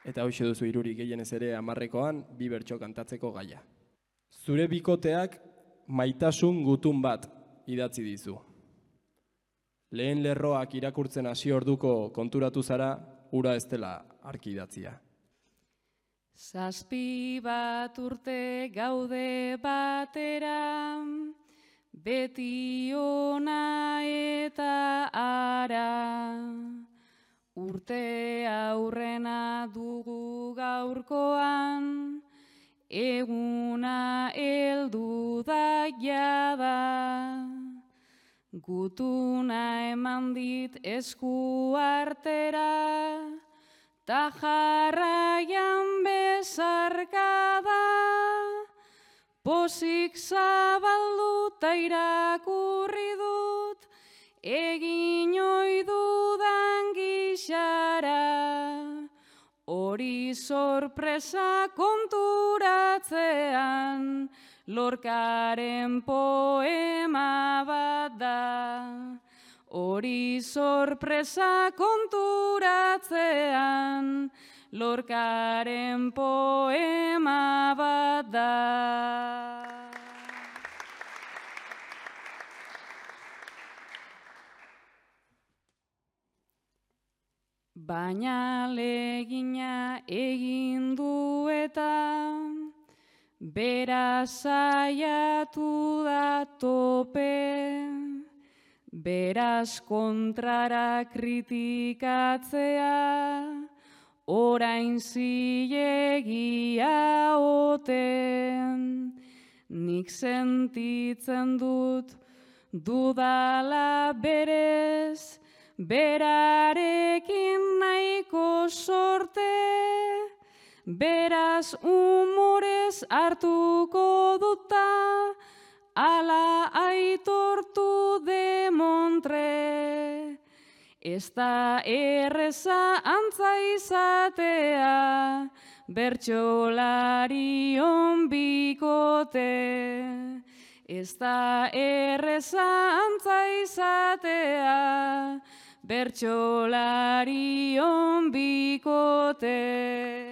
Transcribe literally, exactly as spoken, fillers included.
Eta hoxe duzu irurik gehienez ere hamarrekoan bi bertso kantatzeko gaia. Zure bikoteak maitasun gutun bat idatzi dizu. Lehen lerroak irakurtzen hasi orduko konturatu zara, ura ez dela arki idatzia. Zazpi bat urte gaude batera, beti ona eta ara. Urte aurrena dugu gaurkoan, eguna heldu da jada. Gutuna eman dit esku artera, ta jarraian bezarkada. Pozik zabaldu ta irakurri dut, egin ohi dudan gixara. Hori sorpresa konturatzean, Lorcaren poema bat da. Hori sorpresa konturatzean, Lorcaren poema bat da. Baina legina egin du eta bera saiatu da tope, beraz kontrara kritikatzea, orain zilegia oten. Nik sentitzen dut dudala berez, berarekin nahiko sorte, beraz umorez hartuko duta, ala aitortu demontre. Ez da erreza antza izatea, bertsolari on bikote. Ez da erreza antza izatea, bertsolari on bikote.